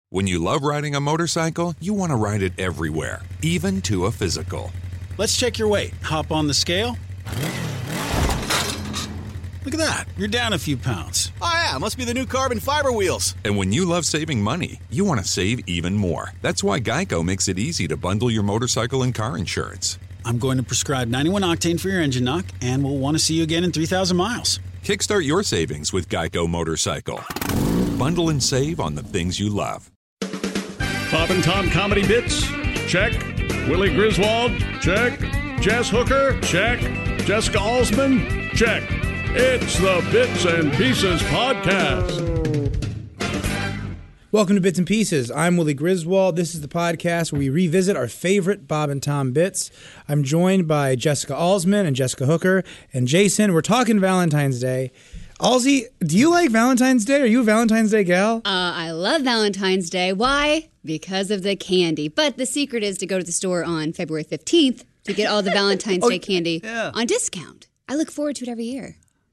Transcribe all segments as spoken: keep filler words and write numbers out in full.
When you love riding a motorcycle, you want to ride it everywhere, even to a physical. Let's check your weight. Hop on the scale. Look at that. You're down a few pounds. Oh, yeah. Must be the new carbon fiber wheels. And when you love saving money, you want to save even more. That's why Geico makes it easy to bundle your motorcycle and car insurance. I'm going to prescribe ninety-one octane for your engine knock, and we'll want to see you again in three thousand miles. Kickstart your savings with Geico Motorcycle. Bundle and save on the things you love. Bob and Tom comedy bits? Check. Willie Griswold? Check. Jess Hooker? Check. Jessica Alsman? Check. It's the Bits and Pieces Podcast. Welcome to Bits and Pieces. I'm Willie Griswold. This is the podcast where we revisit our favorite Bob and Tom bits. I'm joined by Jessica Alsman and Jessica Hooker and Jason. We're talking Valentine's Day. Alsy, do you like Valentine's Day? Are you a Valentine's Day gal? Uh, I love Valentine's Day. Why? Because of the candy. But the secret is to go to the store on February fifteenth to get all the Valentine's oh, Day candy yeah. on discount. I look forward to it every year.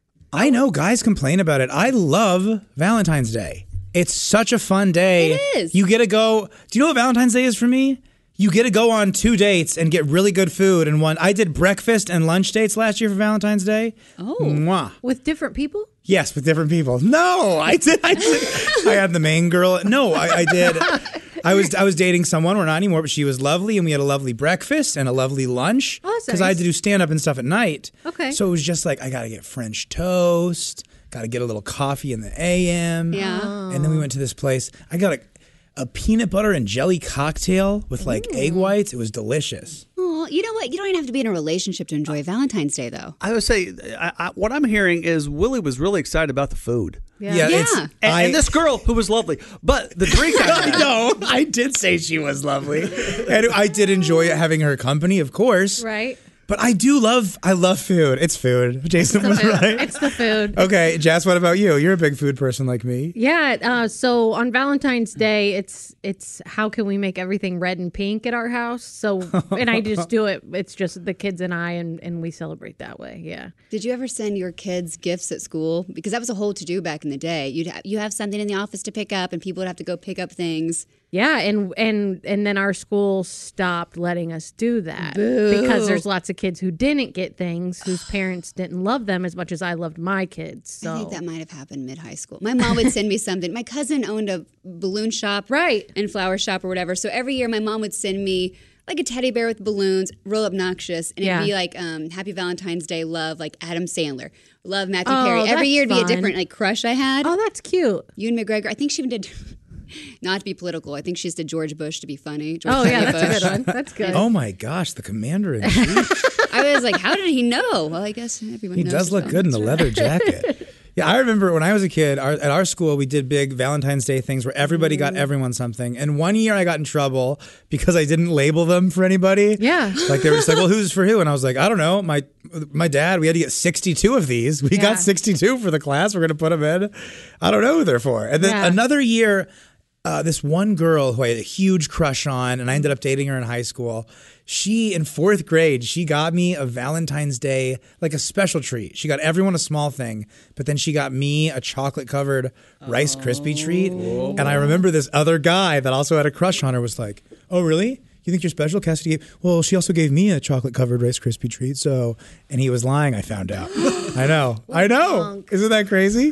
I know guys complain about it. I love Valentine's Day. It's such a fun day. It is. You get to go. Do you know what Valentine's Day is for me? You get to go on two dates and get really good food. And one, I did breakfast and lunch dates last year for Valentine's Day. Oh. Mwah. With different people? Yes, with different people. No, I did. I did. I had the main girl. No, I, I did. I was I was dating someone. We're not anymore, but she was lovely, and we had a lovely breakfast and a lovely lunch. Oh, that's because nice. I had to do stand up and stuff at night. Okay. So it was just like I got to get French toast, got to get a little coffee in the A M. Yeah. And then we went to this place. I got a, a peanut butter and jelly cocktail with like Ooh. egg whites. It was delicious. Oh, you know what? You don't even have to be in a relationship to enjoy Valentine's Day, though. I would say, I, I, what I'm hearing is Willie was really excited about the food. Yeah. Yeah. Yeah. It's, And, I, and this girl who was lovely. But the drink I I had, know. I did say she was lovely. And I did enjoy having her company, of course. Right. But I do love, I love food. It's food. Jason was right. It's the food. Okay, Jess, what about you? You're a big food person like me. Yeah. Uh, so on Valentine's Day, it's it's how can we make everything red and pink at our house? So and I just do it. It's just the kids and I, and, and we celebrate that way. Yeah. Did you ever send your kids gifts at school? Because that was a whole to-do back in the day. You'd ha- you have something in the office to pick up, and people would have to go pick up things. Yeah, and and and then our school stopped letting us do that Boo. because there's lots of kids who didn't get things whose parents didn't love them as much as I loved my kids. So I think that might have happened mid-high school. My mom would send me something. My cousin owned a balloon shop Right. and flower shop or whatever. So every year my mom would send me like a teddy bear with balloons, real obnoxious, and Yeah. it'd be like um, Happy Valentine's Day, love, like Adam Sandler, love Matthew Oh, Perry. Every that's year it'd be a fun. different like crush I had. Oh, that's cute. Ewan McGregor. I think she even did. Not to be political. I think she just did George Bush to be funny. George Oh yeah, W. that's a Bush. good one. That's good. Oh my gosh, the commander in chief. I was like, how did he know? Well, I guess everyone He knows. does as look well. good in the leather jacket. Yeah, I remember when I was a kid, our, at our school, we did big Valentine's Day things where everybody got everyone something. And one year I got in trouble because I didn't label them for anybody. Yeah. Like they were just like, well, who's for who? And I was like, I don't know. My my dad, we had to get sixty-two of these. We Yeah. got sixty-two for the class. We're going to put them in. I don't know who they're for. And then Yeah. another year, uh, this one girl who I had a huge crush on, and I ended up dating her in high school. She, in fourth grade, she got me a Valentine's Day, like a special treat. She got everyone a small thing, but then she got me a chocolate-covered Rice Krispie treat. And I remember this other guy that also had a crush on her was like, oh, really? You think you're special? Cassidy gave, well, she also gave me a chocolate-covered Rice Krispie treat, so... And he was lying, I found out. I know. I know. Isn't that crazy?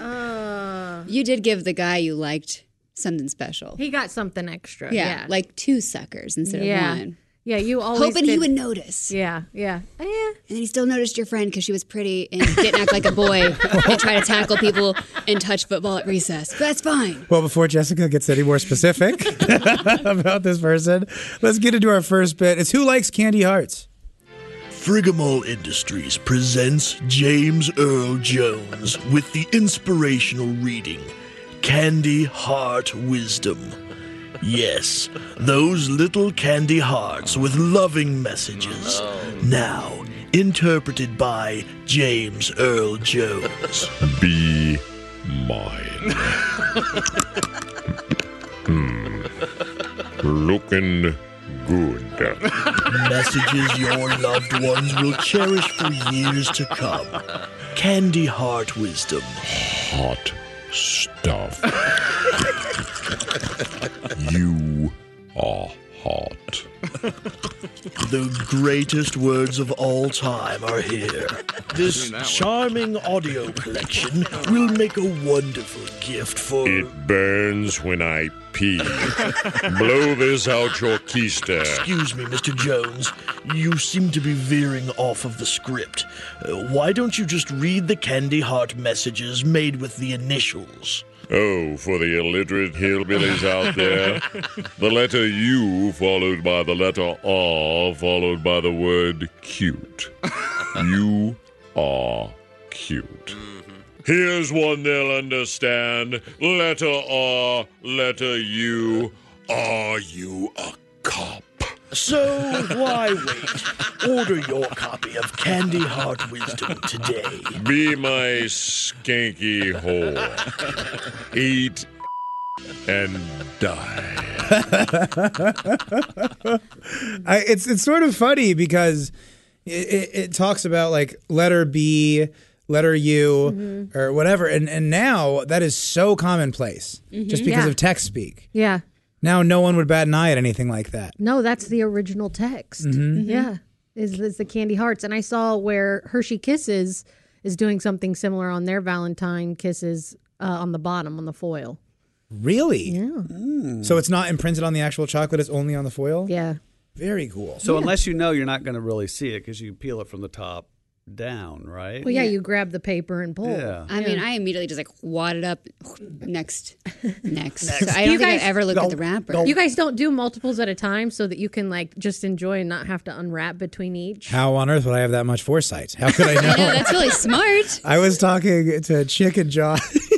You did give the guy you liked something special. He got something extra. Yeah, Yeah. like two suckers instead yeah. of one. Yeah, you always Hoping he did- would notice. Yeah, yeah. Eh. And then he still noticed your friend because she was pretty and didn't act like a boy and try to tackle people and touch football at recess. But that's fine. Well, before Jessica gets any more specific about this person, let's get into our first bit. It's Who Likes Candy Hearts? Frigamall Industries presents James Earl Jones with the inspirational reading, Candy Heart Wisdom. Yes, those little candy hearts with loving messages. Now, interpreted by James Earl Jones. Be mine. Hmm. Looking good. Messages your loved ones will cherish for years to come. Candy Heart Wisdom. Hot stuff. You are hot. The greatest words of all time are here. This charming audio collection will make a wonderful gift for... It burns when I pee. Blow this out your keister. Excuse me, Mister Jones. You seem to be veering off of the script. Uh, why don't you just read the candy heart messages made with the initials? Oh, for the illiterate hillbillies out there. The letter U followed by the letter R followed by the word cute. You are cute. Mm-hmm. Here's one they'll understand. Letter R, letter U. Are you a cop? So why wait? Order your copy of Candy Heart Wisdom today. Be my skanky whore. Eat and die. I, it's it's sort of funny because it, it, it talks about like letter B, letter U, mm-hmm. or whatever, and and now that is so commonplace mm-hmm. just because yeah. of text speak. Yeah. Now no one would bat an eye at anything like that. No, that's the original text. Mm-hmm. Mm-hmm. Yeah, is, is the Candy Hearts. And I saw where Hershey Kisses is doing something similar on their Valentine Kisses uh, on the bottom, on the foil. Really? Yeah. Mm. So it's not imprinted on the actual chocolate, it's only on the foil? Yeah. Very cool. So yeah. unless you know, you're not going to really see it because you peel it from the top down, right? Well, yeah, you grab the paper and pull. Yeah. I yeah. mean, I immediately just like wad it up. Next, next. Next. So I don't You think guys- I ever looked Go, at the wrapper. go. You guys don't do multiples at a time so that you can like just enjoy and not have to unwrap between each? How on earth would I have that much foresight? How could I know? I know, that's really smart. I was talking to Chick and Josh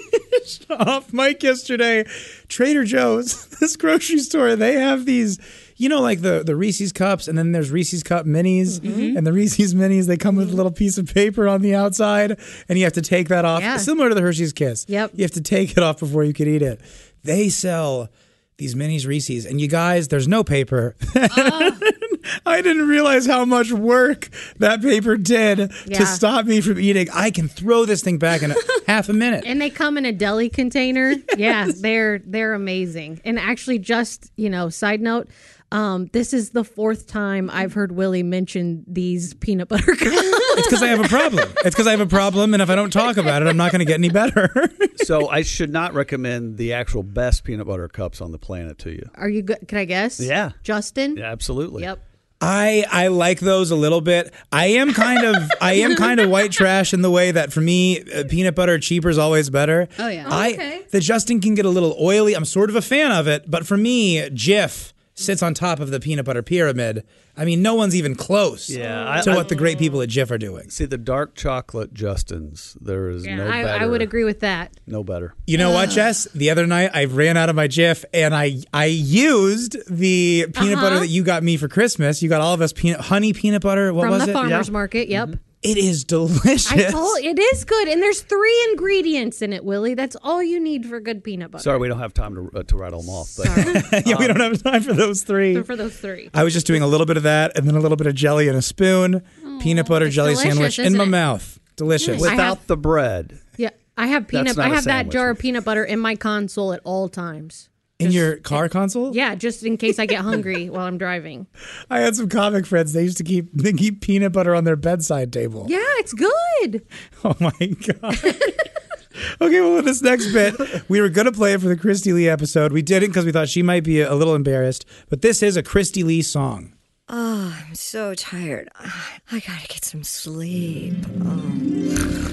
off mic yesterday. Trader Joe's, this grocery store, they have these, you know, like the, the Reese's cups, and then there's Reese's cup minis, mm-hmm. and the Reese's minis, they come with a little piece of paper on the outside, and you have to take that off. Yeah. Similar to the Hershey's Kiss. Yep. You have to take it off before you can eat it. They sell these minis Reese's, and you guys, there's no paper. Oh. I didn't realize how much work that paper did Yeah. to stop me from eating. I can throw this thing back in a half a minute. And they come in a deli container. Yeah, they're they're amazing. And actually, just, you know, side note, um, this is the fourth time I've heard Willie mention these peanut butter cups. It's because I have a problem. It's because I have a problem, and if I don't talk about it, I'm not going to get any better. So I should not recommend the actual best peanut butter cups on the planet to you. Are you good? Can I guess? Yeah. Justin? Yeah, absolutely. Yep. I I like those a little bit. I am kind of I am kind of white trash in the way that for me uh, peanut butter cheaper is always better. Oh, yeah. I, Oh, okay. The Justin can get a little oily. I'm sort of a fan of it, but for me, Jif sits on top of the peanut butter pyramid. I mean, no one's even close Yeah, I- to I- what the great people at Jif are doing. See, the dark chocolate Justins, there is Yeah, no I, better. I would agree with that. No better. You know what, Jess? The other night I ran out of my Jif and I I used the peanut Uh-huh. butter that you got me for Christmas. You got all of us peanut honey peanut butter. What From was the it? farmer's Yeah. market, yep. It is delicious. I told it is good, and there's three ingredients in it, Willie. That's all you need for good peanut butter. Sorry, we don't have time to uh, to rattle them off. But Sorry. yeah, we don't have time for those three. So for those three. I was just doing a little bit of that and then a little bit of jelly in a spoon, peanut butter it's jelly delicious, sandwich in isn't my it? mouth. Delicious. I without have- the bread. Yeah, I have peanut. That's not I a have that sandwich. jar of peanut butter in my console at all times. In your car console? Yeah, just in case I get hungry while I'm driving. I had some comic friends. They used to keep they keep peanut butter on their bedside table. Yeah, it's good. Oh my god. Okay, well, this next bit, we were going to play it for the Christy Lee episode. We didn't because we thought she might be a little embarrassed. But this is a Christy Lee song. Oh, I'm so tired. I gotta get some sleep. Oh.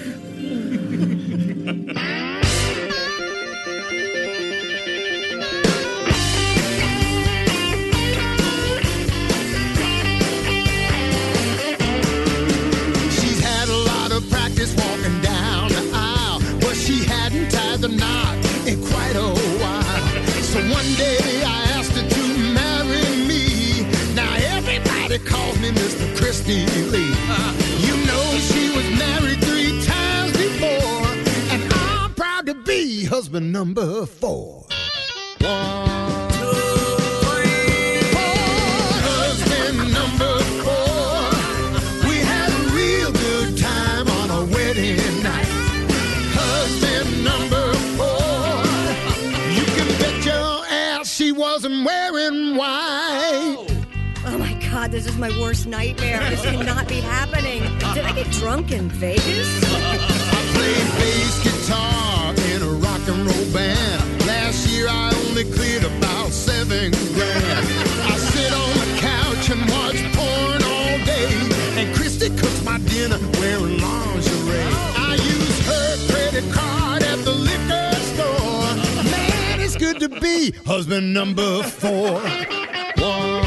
She's had a lot of practice walking down the aisle, but she hadn't tied the knot in quite a while. So one day I asked her to marry me. Now everybody calls me Mister Christy Lee. You know she was married three times before, and I'm proud to be husband number four. One, two, three, four. Husband number four. We had a real good time on a wedding night. Husband number four. You can bet your ass she wasn't wearing white. Oh my God, this is my worst nightmare. This cannot be happening. Did I get drunk in Vegas? I played bass guitar in a rock and roll band. Last year I only cleared about seven grand. I sit on the couch and watch porn all day, and Christy cooks my dinner wearing lingerie. I use her credit card at the liquor store. Man, it's good to be husband number four. One.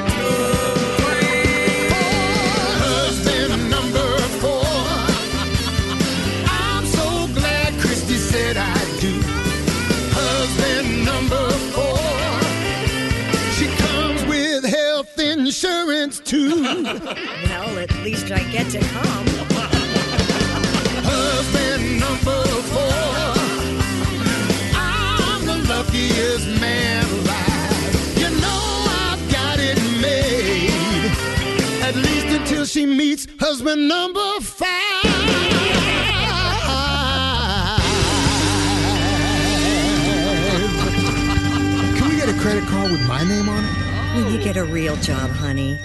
Insurance too. Well, at least I get to come. Husband number four. I'm the luckiest man alive. You know I've got it made. At least until she meets husband number five. Can we get a credit card with my name on it? Will you get a real job, honey?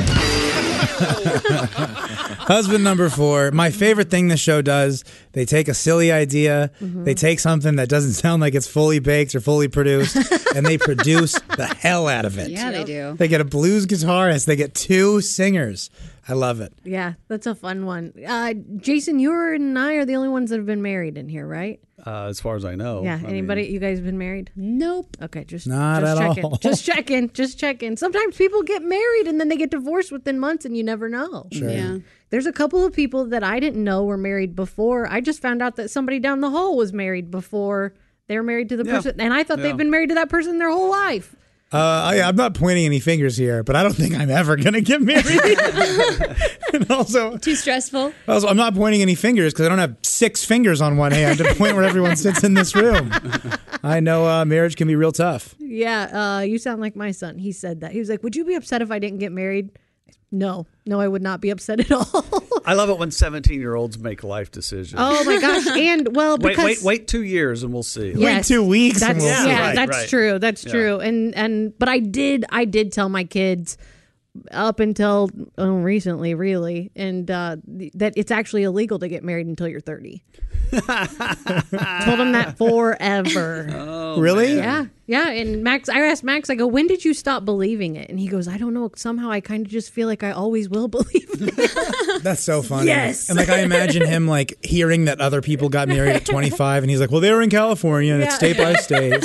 Husband number four. My favorite thing this show does, they take a silly idea, Mm-hmm. they take something that doesn't sound like it's fully baked or fully produced, and they produce the hell out of it. Yeah, they do. They get a blues guitarist, they get two singers. I love it. Yeah, that's a fun one. Uh, Jason, you and I are the only ones that have been married in here, right? Uh, as far as I know. Yeah. I Anybody? mean, You guys been married? Nope. Okay, just Not just at checking. all. Just checking. Just checking. Sometimes people get married and then they get divorced within months, and you never know. Sure. Yeah. There's a couple of people that I didn't know were married before. I just found out that somebody down the hall was married before they were married to the Yeah. person, and I thought Yeah. they've been married to that person their whole life. Uh, I, I'm not pointing any fingers here, but I don't think I'm ever going to get married. And also, Too stressful. also, I'm not pointing any fingers because I don't have six fingers on one hand to point where everyone sits in this room. I know uh, marriage can be real tough. Yeah, uh, you sound like my son. He said that. He was like, "Would you be upset if I didn't get married?" No, no, I would not be upset at all. I love it when seventeen-year-olds make life decisions. Oh my gosh! And well, wait, because wait, wait two years and we'll see. Yes. Wait two weeks. and That's, we'll see. yeah, Right, that's right. true. That's Yeah. true. And and but I did I did tell my kids up until oh, recently, really, and uh, th- that it's actually illegal to get married until you're thirty. Told them that forever. Oh, Really? Yeah, yeah. And Max, I asked Max, I go, when did you stop believing it? And he goes, I don't know. Somehow I kind of just feel like I always will believe it. That's so funny. Yes. And like I imagine him like hearing that other people got married at twenty-five, and he's like, "Well, they were in California, and it's Yeah. state by state."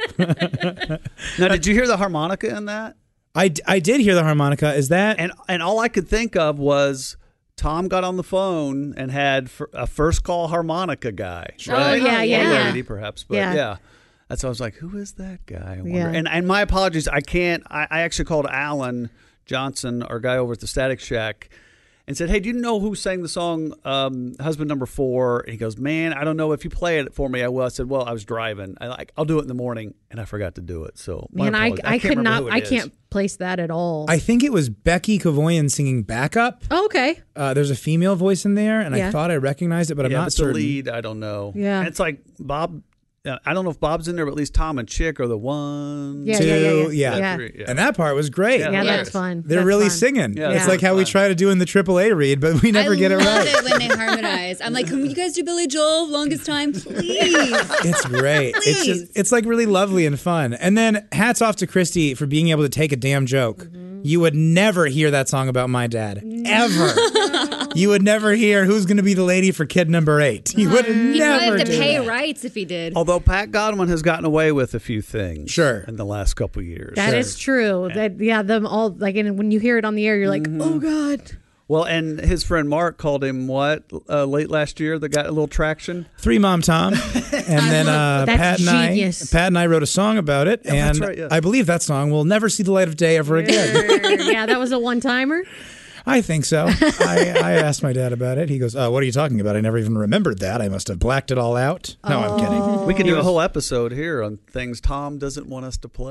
So. Now, did you hear the harmonica in that? I, I did hear the harmonica. Is that And and all I could think of was Tom got on the phone and had f- a first call harmonica guy. Oh, yeah, yeah, Or yeah. lady, perhaps, but Yeah. yeah. That's why I was like, who is that guy? I wonder. Yeah. And and my apologies, I can't. I, I actually called Alan Johnson, our guy over at the Static Shack, and said, hey, do you know who sang the song um, Husband Number Four? And he goes, man, I don't know. If you play it for me, I will. I said, well, I was driving. I like, I'll do it in the morning, and I forgot to do it. So my Man, I apologies. I, can't could remember not. who it I is. can't place that at all. I think it was Becky Kavoyan singing backup. Oh, okay. Uh, there's a female voice in there, and Yeah. I thought I recognized it, but I'm yeah, not but certain. the lead, I don't know. Yeah. And it's like Bob. Uh, I don't know if Bob's in there, but at least Tom and Chick are the one, Yeah, Two, yeah, yeah, yeah. yeah. Yeah. three, yeah. And that part was great. Yeah. Yeah, hilarious. that's fun. They're That's really fun. singing. Yeah, it's Yeah. like how we fun. try to do in the triple A read, but we never I get it love right. it when they harmonize. I'm like, can you guys do Billy Joel longest time, please? It's great. It's Please. just it's like really lovely and fun. And then hats off to Christy for being able to take a damn joke. Mm-hmm. You would never hear that song about my dad. Ever. You would never hear who's going to be the lady for kid number eight. You would He would never have to do pay that. rights if he did. Although Pat Godwin has gotten away with a few things, Sure. in the last couple of years. That is true. That yeah, them all like, and when you hear it on the air, you're like, Mm-hmm. oh god. Well, and his friend Mark called him what uh, late last year that got a little traction. Three Mom Tom. And then uh, That's Pat and genius. I Pat and I wrote a song about it. Yeah, and that's right, yeah. I believe that song will never see the light of day ever again. Yeah, that was a one timer. I think so. I, I asked my dad about it. He goes, uh, what are you talking about? I never even remembered that. I must have blacked it all out. No, I'm kidding. We could do a whole episode here on things Tom doesn't want us to play.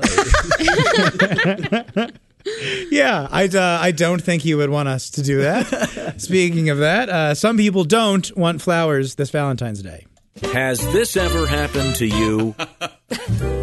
Yeah, I, uh, I don't think he would want us to do that. Speaking of that, uh, some people don't want flowers this Valentine's Day. Has this ever happened to you?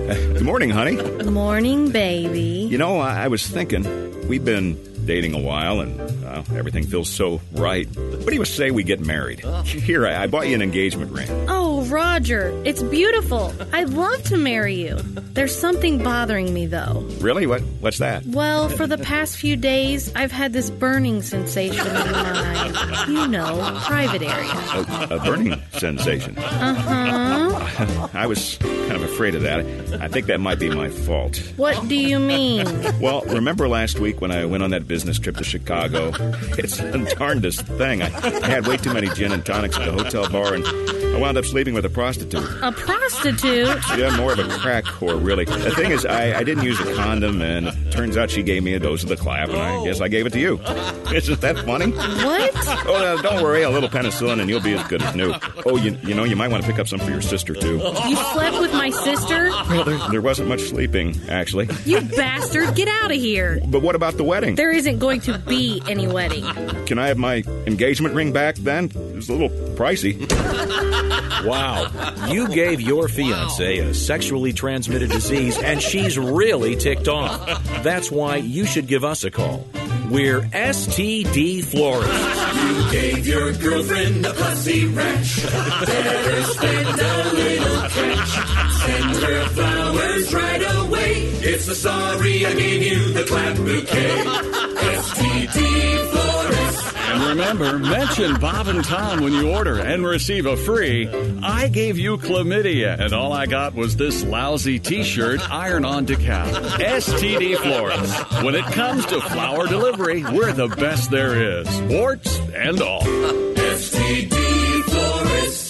Good morning, honey. Morning, baby. You know, I, I was thinking, we've been dating a while, and uh, everything feels so right. What do you say we get married? Here, I, I bought you an engagement ring. Oh, Roger, it's beautiful. I'd love to marry you. There's something bothering me, though. Really? What? What's that? Well, for the past few days, I've had this burning sensation in my, you know, private area. A, a burning sensation. Uh-huh. I was kind of afraid of that. I think that might be my fault. What do you mean? Well, remember last week when I went on that business trip to Chicago? It's the darndest thing. I, I had way too many gin and tonics at the hotel bar, and I wound up sleeping with a prostitute. A prostitute? Yeah, more of a crack whore, really. The thing is, I, I didn't use a condom, and it turns out she gave me a dose of the clap, and I guess I gave it to you. Isn't that funny? What? Oh, uh, don't worry. A little penicillin, and you'll be as good as new. Oh, you, you know, you might want to pick up some for your sister, too. You slept with my sister? Well, there, there wasn't much sleeping, actually. You bastard, get out of here. But what about the wedding? There isn't going to be any wedding. Can I have my engagement ring back then? It was a little pricey. Wow. You gave your fiancée a sexually transmitted disease, and she's really ticked off. That's why you should give us a call. We're S T D florists. You gave your girlfriend a pussy rash. Better spend a little cash. Send her flowers right away. It's the sorry I gave you the clap bouquet. S T D florists. And remember, mention Bob and Tom when you order and receive a free I gave you chlamydia, and all I got was this lousy T-shirt iron-on decal. S T D Florists. When it comes to flower delivery, we're the best there is. Warts and all. S T D Florists.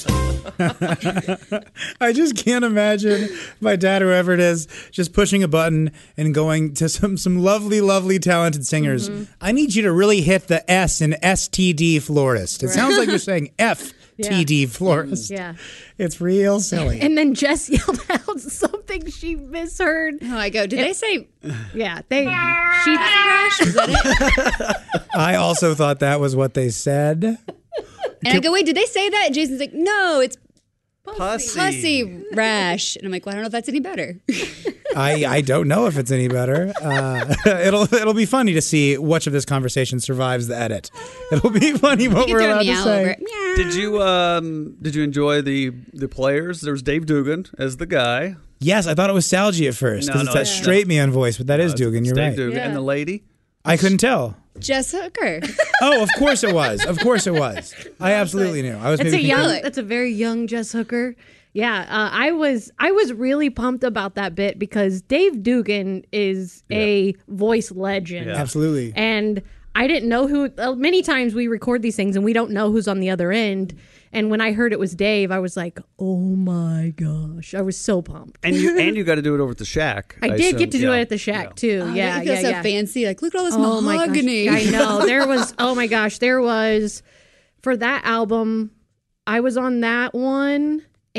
I just can't imagine my dad, whoever it is, just pushing a button and going to some some lovely, lovely, talented singers. Mm-hmm. I need you to really hit the S in S T D florist. It right. sounds like you're saying F T D yeah. florist. Yeah. It's real silly. And then Jess yelled out something she misheard. Oh, I go, did it, they say... Yeah, they... Sheep crash? Is that it? I also thought that was what they said. And Can, I go, wait, did they say that? And Jason's like, no, it's pussy. pussy rash. And I'm like, well, I don't know if that's any better. I, I don't know if it's any better. Uh, it'll it'll be funny to see which of this conversation survives the edit. It'll be funny what we're allowed to say. Did you um did you enjoy the the players? There was Dave Dugan as the guy. Yes, I thought it was Salgy at first because no, it's no, that yeah. straight man voice, but that no, is Dugan. You're Dave right. Dugan. Yeah. And the lady? I couldn't tell. Jess Hooker. Oh, of course it was. Of course it was. I absolutely knew. I was. That's maybe a young. confused. That's a very young Jess Hooker. Yeah, uh, I was. I was really pumped about that bit because Dave Dugan is yeah. a voice legend. Yeah. Absolutely. And I didn't know who. Uh, many times we record these things and we don't know who's on the other end. And when I heard it was Dave, I was like, "Oh my gosh!" I was so pumped. And you and you got to do it over at the Shack. I, I did assume. get to do yeah. it at the Shack yeah. too. Oh, yeah, you feel yeah, so yeah. fancy. Like, look at all this oh mahogany. My gosh. I know. There was. Oh my gosh, there was for that album. I was on that one,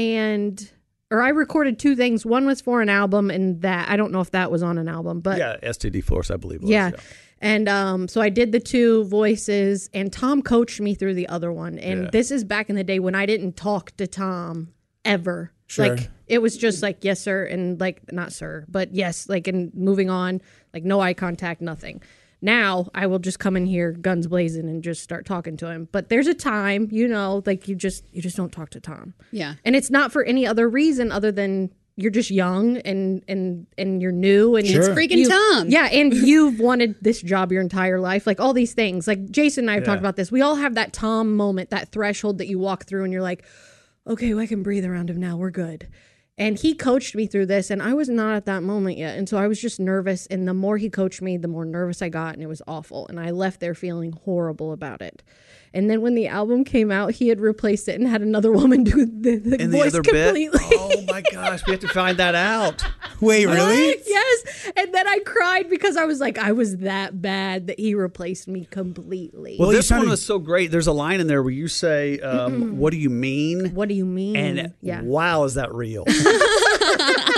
and or I recorded two things. One was for an album, and that I don't know if that was on an album, but yeah, S T D Force, I believe. It was, yeah. yeah. And um, so I did the two voices, and Tom coached me through the other one. And yeah. this is back in the day when I didn't talk to Tom ever. Sure. Like, it was just like, yes, sir, and like, not sir, but yes, like, and moving on, like, no eye contact, nothing. Now, I will just come in here guns blazing and just start talking to him. But there's a time, you know, like, you just, you just don't talk to Tom. Yeah. And it's not for any other reason other than you're just young and and and you're new and sure. It's freaking you, Tom. Yeah, and you've wanted this job your entire life. Like all these things. Like Jason and I have yeah. talked about this. We all have that Tom moment, that threshold that you walk through and you're like, okay, well, I can breathe around him now. We're good. And he coached me through this, and I was not at that moment yet. And so I was just nervous. And the more he coached me, the more nervous I got, and it was awful. And I left there feeling horrible about it. And then when the album came out, he had replaced it and had another woman do the, the In voice the other completely. Bit? Oh my gosh, we have to find that out. Wait, really? What? Yes. And then I cried because I was like, I was that bad that he replaced me completely. Well, this sounded... one was so great. There's a line in there where you say, um, "What do you mean? What do you mean?" And yeah. wow, is that real?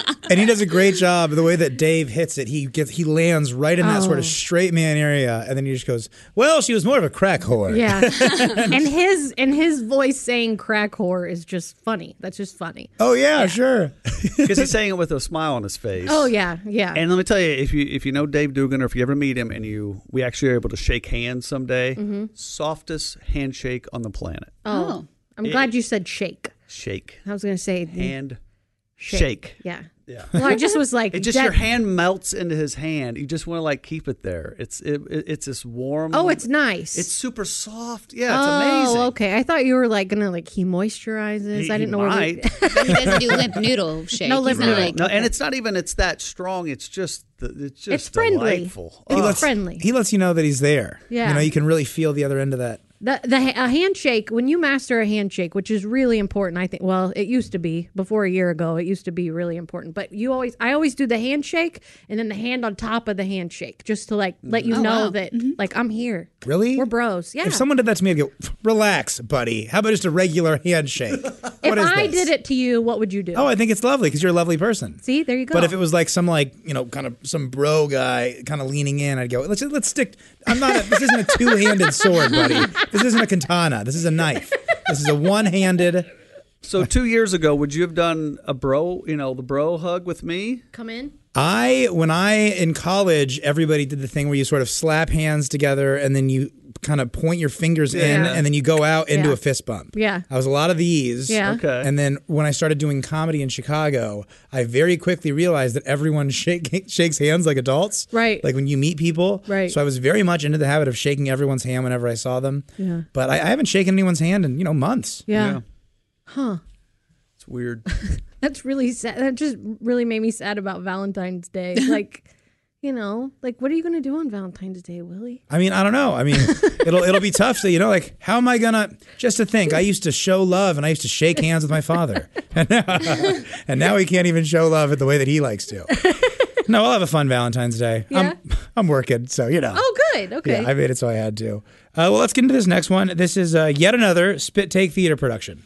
And he does a great job. The way that Dave hits it, he gets he lands right in that Oh. sort of straight man area, and then he just goes, "Well, she was more of a crack whore." Yeah. and his and his voice saying crack whore is just funny. That's just funny. Oh yeah, sure. Because he's saying it with a smile on his face. Oh yeah, yeah. And let me tell you, if you if you know Dave Dugan, or if you ever meet him, and you we actually are able to shake hands someday, Mhm. softest handshake on the planet. Oh, I'm It- glad you said shake. Shake. I was going to say Hand shake. shake. Yeah. Yeah. Well, I just was like, it just that- your hand melts into his hand. You just want to like keep it there. It's it, it, it's this warm. Oh, it's nice. It's super soft. Yeah, it's oh, amazing. okay. I thought you were like gonna like he moisturizes. He- I he didn't know might. where He doesn't do limp noodle shake. No limp He's not noodle. like- No, and it's not even it's that strong. It's just the, it's just It's friendly. delightful. It's Oh. lets, friendly. He lets you know that he's there. Yeah. You know, you can really feel the other end of that. The the ha- a handshake, when you master a handshake, which is really important, I think. Well, it used to be before a year ago. It used to be really important. But you always, I always do the handshake and then the hand on top of the handshake, just to like let you Oh, know wow. that like I'm here. Really? We're bros. Yeah. If someone did that to me, I'd go, "Relax, buddy. How about just a regular handshake?" If What is I this? did it to you, what would you do? Oh, I think it's lovely because you're a lovely person. See, there you go. But if it was like some like you know kind of some bro guy kind of leaning in, I'd go, let's let's stick. I'm not. A, this isn't a two-handed sword, buddy. This isn't a katana. This is a knife. This is a one-handed. So two years ago, would you have done a bro? You know, the bro hug with me? Come in. I when I in college, everybody did the thing where you sort of slap hands together and then you kind of point your fingers in Yeah. and then you go out into Yeah. a fist bump. Yeah. I was a lot of these. Yeah. Okay. And then when I started doing comedy in Chicago, I very quickly realized that everyone shake, shakes hands like adults. Right. Like when you meet people. Right. So I was very much into the habit of shaking everyone's hand whenever I saw them. Yeah. But I, I haven't shaken anyone's hand in, you know, months. Yeah. Yeah. Huh. It's weird. That's really sad. That just really made me sad about Valentine's Day. Like, you know, like what are you going to do on Valentine's Day, Willie? I mean, I don't know. I mean, it'll it'll be tough to, you know, like, how am I going to, just to think, I used to show love and I used to shake hands with my father. And now, and now he can't even show love in the way that he likes to. No, I'll have a fun Valentine's Day. Yeah? I'm, I'm working, so, you know. Oh, good. Okay. Yeah, I made it so I had to. Uh, well, let's get into this next one. This is uh, yet another Spit Take Theater production.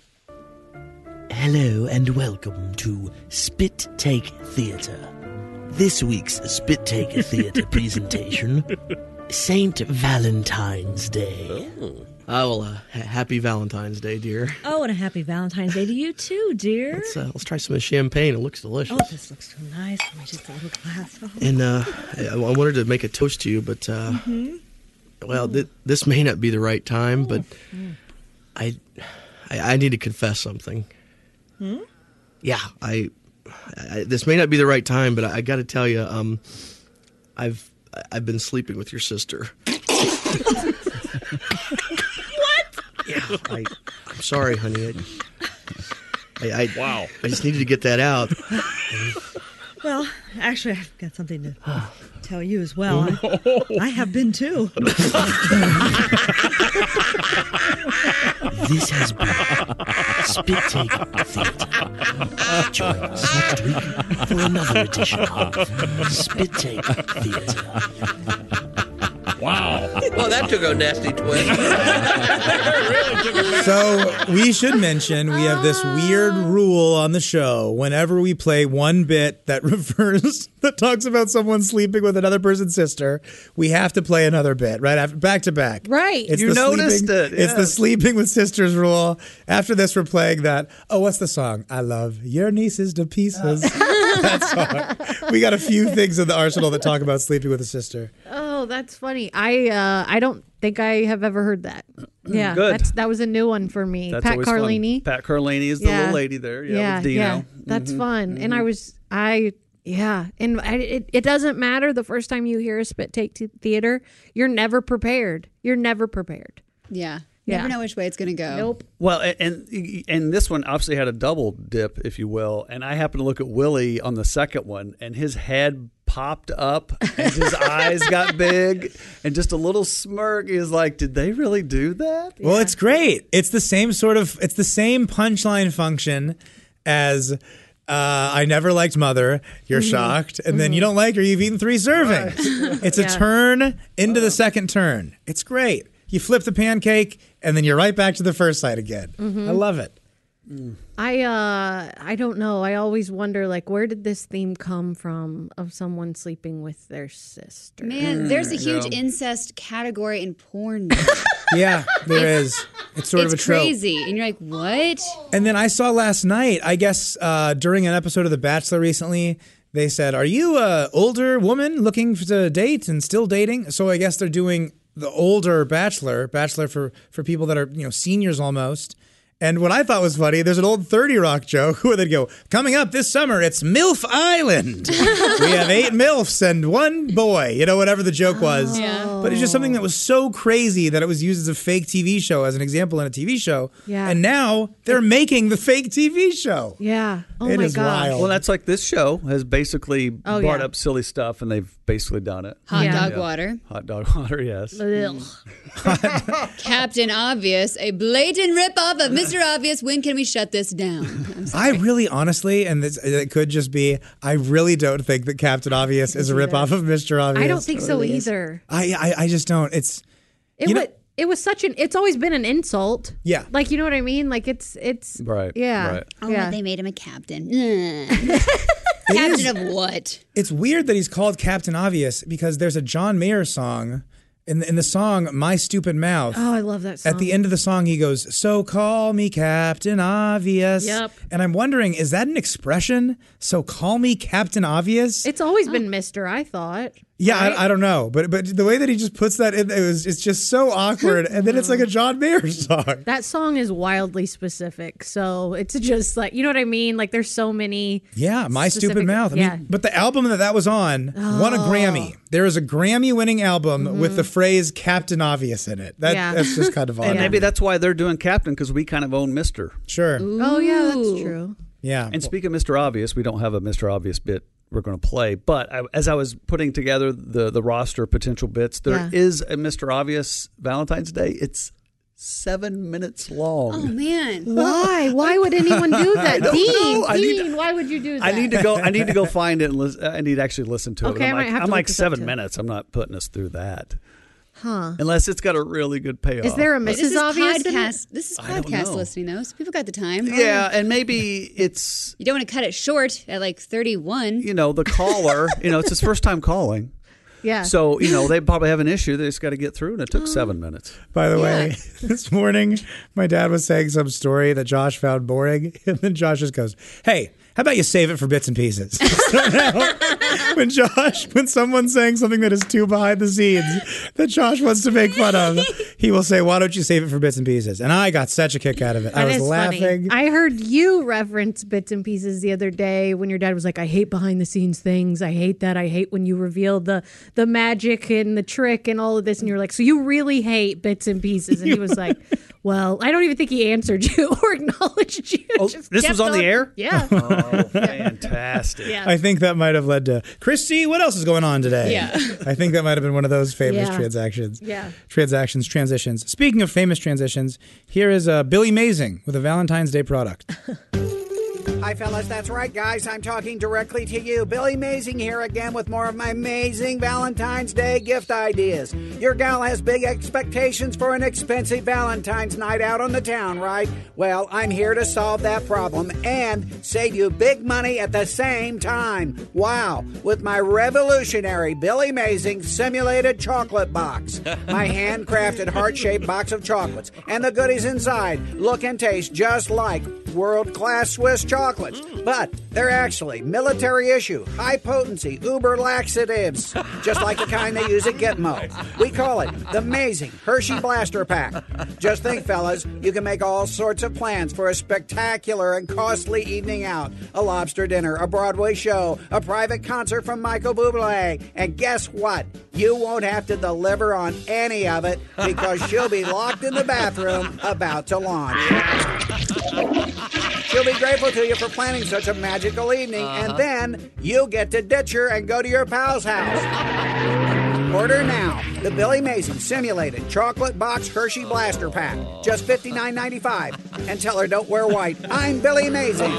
Hello and welcome to Spit Take Theatre. This week's Spit Take Theatre presentation, Saint Valentine's Day. Oh, well, uh, ha- happy Valentine's Day, dear. Oh, and a happy Valentine's Day to you too, dear. Let's, uh, let's try some of the champagne. It looks delicious. Oh, this looks so nice. Let me just a little glass. Oh. And uh, I, I wanted to make a toast to you, but, uh, Mhm. well, th- this may not be the right time, but I, I, I need to confess something. Hmm? Yeah, I, I, this may not be the right time, but I, I got to tell you, um, I've, I've been sleeping with your sister. What? Yeah, I, I'm sorry, honey. I, I, I, wow. I just needed to get that out. Well, actually, I've got something to tell you as well. I, I have been too. This has been Spit Take Theatre. Join us next week for another edition of Spit Take Theatre. Wow. Well, that took a nasty twist. So we should mention we have this weird rule on the show. Whenever we play one bit that refers that talks about someone sleeping with another person's sister, we have to play another bit right after, back to back. Right. It's You the noticed sleeping, it, It's the yes. sleeping with sisters rule. After this, we're playing that. Oh, what's the song? I love your nieces to pieces. That song. We got a few things in the arsenal that talk about sleeping with a sister. Oh, that's funny. I uh, I don't think I have ever heard that. Yeah, Good. That's, that was a new one for me. That's Pat always fun. Carlini. Pat Carlini is the Yeah. little lady there. Yeah, yeah, with Dino. yeah. That's Mhm. fun. And I was I yeah, and I, it it doesn't matter the first time you hear a Spit Take t- Theater. You're never prepared. You're never prepared. Yeah. Yeah. Never know which way it's going to go. Nope. Well, and, and and this one obviously had a double dip, if you will. And I happened to look at Willie on the second one, and his head popped up, and his eyes got big, and just a little smirk. He was like, "Did they really do that?" Well, it's great. It's the same sort of, it's the same punchline function as uh, I never liked Mother. You're Mm-hmm. shocked. And then you don't like her. You've eaten three servings. It's a Yeah. turn into the second turn. It's great. You flip the pancake and then you're right back to the first side again. Mm-hmm. I love it. I uh I don't know. I always wonder, like, where did this theme come from of someone sleeping with their sister? Man, there's a huge Yeah. incest category in porn now. Yeah, there is. It's sort it's of a trope. crazy. And you're like, what? And then I saw last night, I guess uh, during an episode of The Bachelor recently, they said, are you a older woman looking to date and still dating? So I guess they're doing the older Bachelor, Bachelor for, for people that are, you know, seniors almost. And what I thought was funny, there's an old thirty Rock joke where they'd go, coming up this summer, it's MILF Island. We have eight MILFs and one boy, you know, whatever the joke was. Yeah. But it's just something that was so crazy that it was used as a fake T V show, as an example in a T V show. Yeah. And now they're making the fake T V show. Yeah. Oh It my is gosh. wild. Well, that's like this show has basically Oh, brought yeah. up silly stuff, and they've basically done it. Hot Yeah. dog Yeah. water. Hot dog water, yes. Ugh. Captain Obvious, a blatant ripoff of Mister Obvious. When can we shut this down? I'm I really, honestly, and this, it could just be, I really don't think that Captain Obvious is a ripoff of Mister Obvious. I don't think so either. I, I, I just don't. It's, It you know- was. It was such an. It's always been an insult. Yeah. Like, you know what I mean? Like, it's it's Right. Yeah. Right. Oh, Yeah. they made him a captain. Captain of what? it's weird that he's called Captain Obvious because there's a John Mayer song. In the, in the song, My Stupid Mouth. Oh, I love that song. At the end of the song, he goes, so call me Captain Obvious. Yep. And I'm wondering, is that an expression? So call me Captain Obvious? It's always been Mister, I thought. Yeah, right? I, I don't know, but but the way that he just puts that in, it was it's just so awkward, and then it's like a John Mayer song. That song is wildly specific, so it's just like, you know what I mean? Like, there's so many. Yeah, My specific- Stupid Mouth. I yeah. mean, but the album that that was on won a Grammy. There is a Grammy-winning album with the phrase Captain Obvious in it. That, Yeah. That's just kind of odd. And maybe that's why they're doing Captain, because we kind of own Mister Sure. Oh yeah, that's true. Yeah. And speaking of Mister Obvious, we don't have a Mister Obvious bit we're going to play. But I, as I was putting together the, the roster of potential bits, there Yeah. is a Mister Obvious Valentine's Day. It's seven minutes long. Oh man. Why? Why would anyone do that? don't Dean, know. I need Dean, why would you do that? I need to go. I need to go find it. And listen, I need to actually listen to it. Okay, I'm I might like, have to I'm look like this up, seven too. minutes. I'm not putting us through that Huh. unless it's got a really good payoff. Is there a This Missus is Obvious in it? podcast. This is I don't podcast know. listening, though. So people got the time. Yeah, and maybe it's You don't want to cut it short at like thirty-one. you know the caller. You know, it's his first time calling. Yeah. So, you know, they probably have an issue they just got to get through, and it Oh. took seven minutes. By the way, this morning, my dad was saying some story that Josh found boring, and then Josh just goes, hey, how about you save it for bits and pieces? So now, when Josh, when someone's saying something that is too behind the scenes that Josh wants to make fun of, he will say, why don't you save it for bits and pieces? And I got such a kick out of it. I That was is laughing. funny. I heard you reference bits and pieces the other day when your dad was like, I hate behind the scenes things. I hate that. I hate when you reveal the the magic and the trick and all of this. And you're like, so you really hate bits and pieces. And he was like, well, I don't even think he answered you or acknowledged you. Oh, Just this kept was on the air? Yeah. Oh, fantastic. Yeah. I think that might have led to, Christy, what else is going on today? Yeah. I think that might have been one of those famous Yeah. transactions. Yeah. Transactions, transitions. Speaking of famous transitions, here is uh, Billy Mazing with a Valentine's Day product. Hi, fellas. That's right, guys. I'm talking directly to you. Billy Mazing here again with more of my amazing Valentine's Day gift ideas. Your gal has big expectations for an expensive Valentine's night out on the town, right? Well, I'm here to solve that problem and save you big money at the same time. Wow. With my revolutionary Billy Mazing simulated chocolate box. My handcrafted heart-shaped box of chocolates. And the goodies inside look and taste just like world-class Swiss chocolates. But they're actually military issue, high potency, uber laxatives, just like the kind they use at Gitmo. We call it the Amazing Hershey Blaster Pack. Just think, fellas, you can make all sorts of plans for a spectacular and costly evening out. A lobster dinner, a Broadway show, a private concert from Michael Bublé. And guess what? You won't have to deliver on any of it because she'll be locked in the bathroom about to launch. She'll be grateful to you for planning such a magical evening, Uh-huh. and then you get to ditch her and go to your pal's house. Order now the Billy Mazing Simulated Chocolate Box Hershey Blaster Pack, just fifty-nine ninety-five, and tell her don't wear white. I'm Billy Mazing.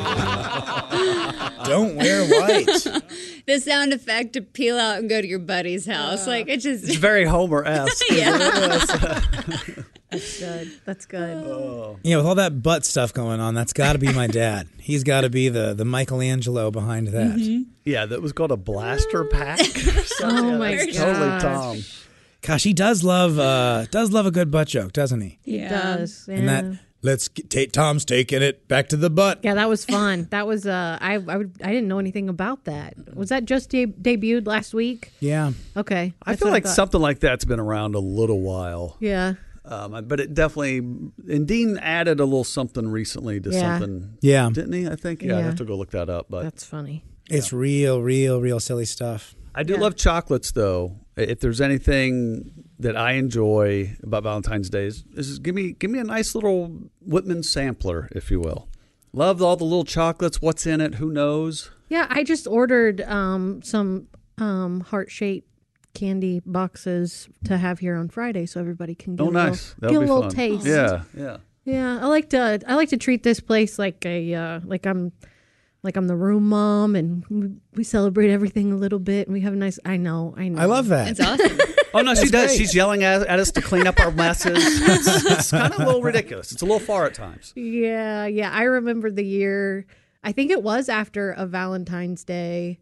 Don't wear white. The sound effect to peel out and go to your buddy's house. Like, it just. It's very Homer-esque. Yeah. That's good. That's good. Oh. Yeah, with all that butt stuff going on, that's got to be my dad. He's got to be the the Michelangelo behind that. Mm-hmm. Yeah, that was called a blaster pack. So, Oh yeah, my that's Totally gosh. Tom. Gosh, he does love uh, does love a good butt joke, doesn't he? He does. Yeah. And that let's get, take Tom's taking it back to the butt. Yeah, that was fun. That was uh, I I, would, I didn't know anything about that. Was that just de- debuted last week? Yeah. Okay. I That's feel what like thought. something like that's been around a little while. Yeah. Um, but it definitely, and Dean added a little something recently to Yeah. something. Yeah. Didn't he? I think. Yeah, I Yeah. have to go look that up. But That's funny. It's real, real, real silly stuff. I do Yeah. love chocolates, though. If there's anything that I enjoy about Valentine's Day, is, is give me give me a nice little Whitman sampler, if you will. Love all the little chocolates. What's in it? Who knows? Yeah, I just ordered um, some um, heart-shaped candy boxes to have here on Friday, so everybody can get Oh, a little, nice. That'll get a be little fun. taste. Yeah, yeah. Yeah, I like to I like to treat this place like a uh, like I'm like I'm the room mom, and we, we celebrate everything a little bit, and we have a nice. I know, I know. I love that. It's awesome. Oh no, she That's does. great. She's yelling at, at us to clean up our messes. It's, it's kind of a little ridiculous. It's a little far at times. Yeah, yeah. I remember the year. I think it was after a Valentine's Day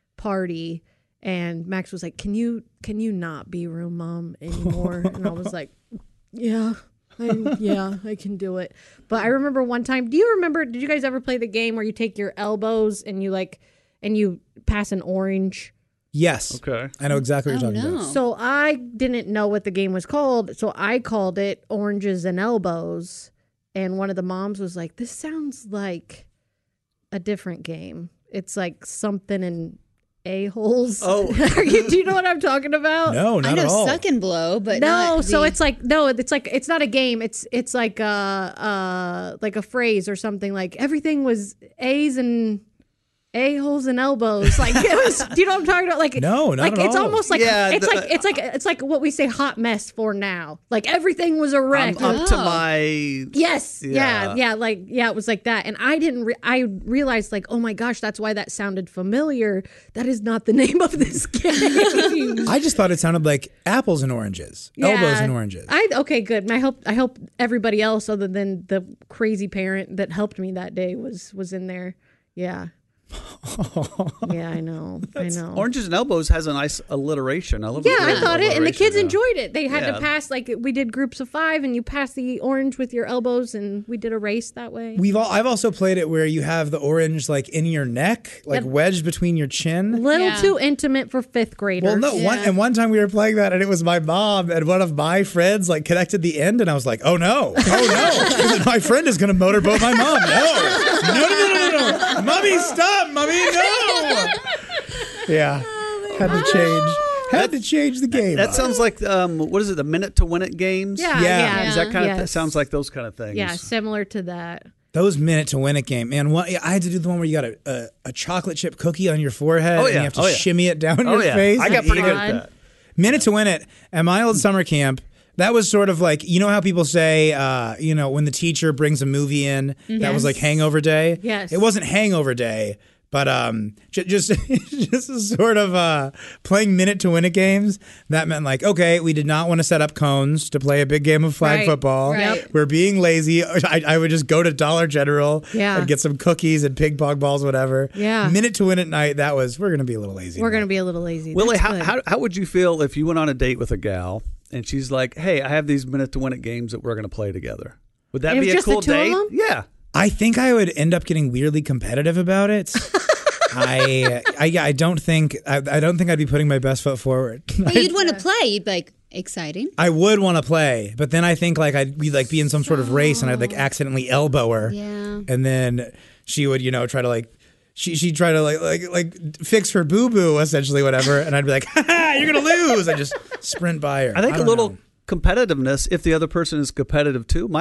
party, and Max was like, "Can you can you not be room mom anymore?" And I was like, "Yeah." I, yeah, I can do it. But I remember one time, do you remember, did you guys ever play the game where you take your elbows and you like, and you pass an orange? Yes. Okay. I know exactly what Oh, you're talking no. about. So I didn't know what the game was called. So I called it Oranges and Elbows. And one of the moms was like, this sounds like a different game. It's like something in a-holes. Oh. Are you, do you know what I'm talking about? No, I not know at all. suck and blow, but No, not so the- it's like no, it's like it's not a game. It's it's like a uh like a phrase or something. Like everything was A's and a-holes and elbows. Like it was. Do you know what I'm talking about? Like No, not like at it's all. almost like Yeah, it's the- like it's like it's like what we say hot mess for now. Like everything was a wreck. I'm up to Oh. my Yes. Yeah. Yeah. yeah. Like, yeah, it was like that. And I didn't, re- I realized, like, oh my gosh, that's why that sounded familiar. That is not the name of this game. I just thought it sounded like apples and oranges, elbows Yeah. and oranges. I, okay, good. And I hope, I hope everybody else other than the crazy parent that helped me that day was, was in there. Yeah. Yeah, I know. I know. Oranges and Elbows has a nice alliteration. I love Yeah, the I thought it, and the kids alliteration, yeah. enjoyed it. They had Yeah. to pass, like, we did groups of five, and you pass the orange with your elbows, and we did a race that way. We've all, I've also played it where you have the orange like in your neck, like Yep. wedged between your chin. Little Yeah. too intimate for fifth graders. Well, no, one Yeah. and one time we were playing that, and it was my mom, and one of my friends like connected the end, and I was like, "Oh no, oh no, my friend is going to motorboat my mom." No, no, no, no, no, no, mommy, stop, mommy, no. Yeah, had to change, had to change the game. That sounds like um, what is it? The minute to win it games. Yeah, Yeah. yeah. Is that kind of Yes. that sounds like those kind of things? Yeah, similar to that. Those minute to win it game, man. What, I had to do the one where you got a, a, a chocolate chip cookie on your forehead, Oh, and yeah. you have to Oh, yeah. shimmy it down Oh your yeah, face. I got and pretty eat good it. at that. Minute to win it at my old summer camp. That was sort of like, you know how people say, uh, you know, when the teacher brings a movie in, that was like Hangover Day. Yes. It wasn't Hangover Day, but um, j- just just a sort of uh, playing minute to win it games. That meant like, okay, we did not want to set up cones to play a big game of flag Right, football. right. We're being lazy. I, I would just go to Dollar General Yeah. and get some cookies and ping pong balls, whatever. Yeah. Minute to win at night. That was, we're going to be a little lazy. We're tonight. going to be a little lazy. Willie, That's how, good. how how would you feel if you went on a date with a gal and she's like, "Hey, I have these minute to win it games that we're going to play together." Would that It be was a just the cool two of date? them? Yeah. I think I would end up getting weirdly competitive about it. I, I, yeah, I don't think I, I don't think I'd be putting my best foot forward. But you'd want to play. You'd be like, exciting. I would want to play, but then I think like I'd be like be in some sort of race and I'd like accidentally elbow her, Yeah. and then she would you know try to like she she'd try to like like like fix her boo boo essentially whatever, and I'd be like, ha ha, you're gonna lose. I just sprint by her. I think a don't little know. competitiveness, if the other person is competitive too, might